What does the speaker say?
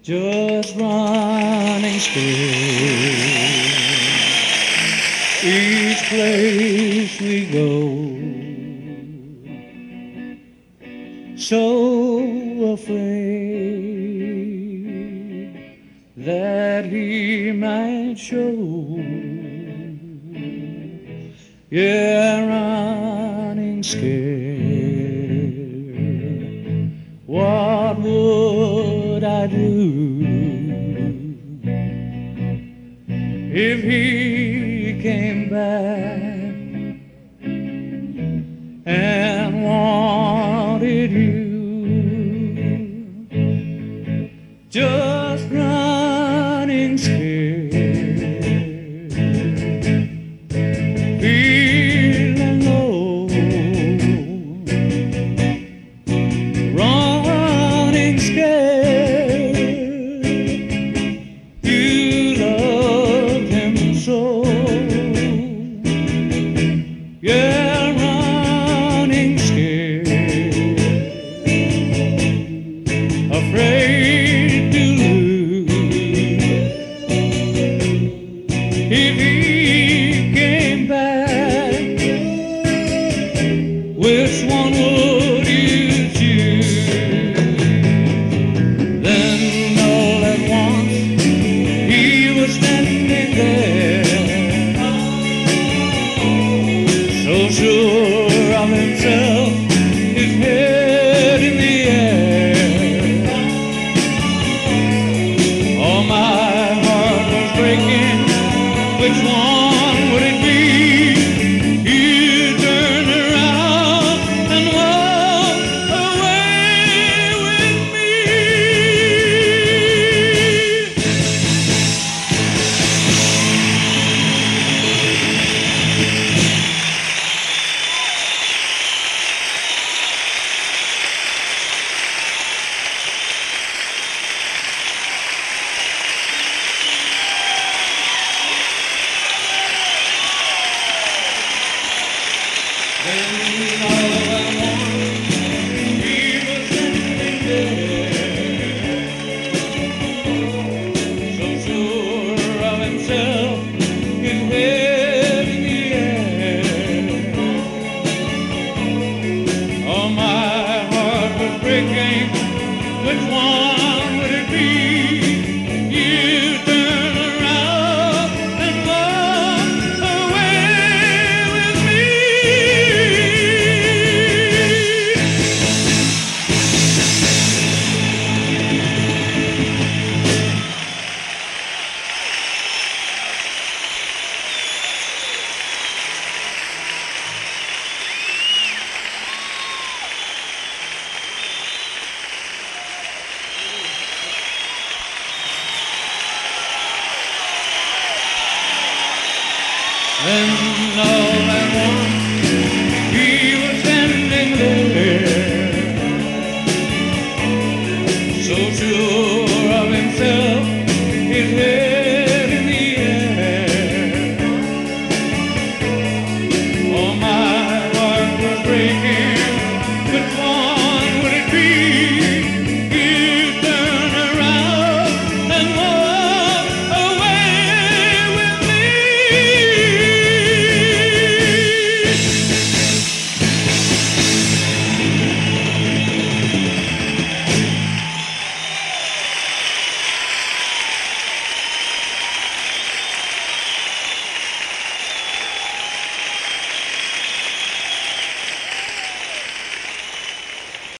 just running scared. Each place we go, so afraid that he might show. Yeah, running scared. What would I do if he came back and wanted you? Just running scared, feeling low, running scared. You loved him so, yeah, running scared, afraid to lose. If he came back, which one would you choose? Then all at once he was standing there, so sure of himself, his head in the air. Oh, my heart was breaking. Which one would it be? You turned around and walked away with me. Then all at once he was standing there, so sure of himself, his head in the air. Oh, my heart was breaking. Which one would it be? You turn around and walk away with me. Then all at once he was standing there, so sure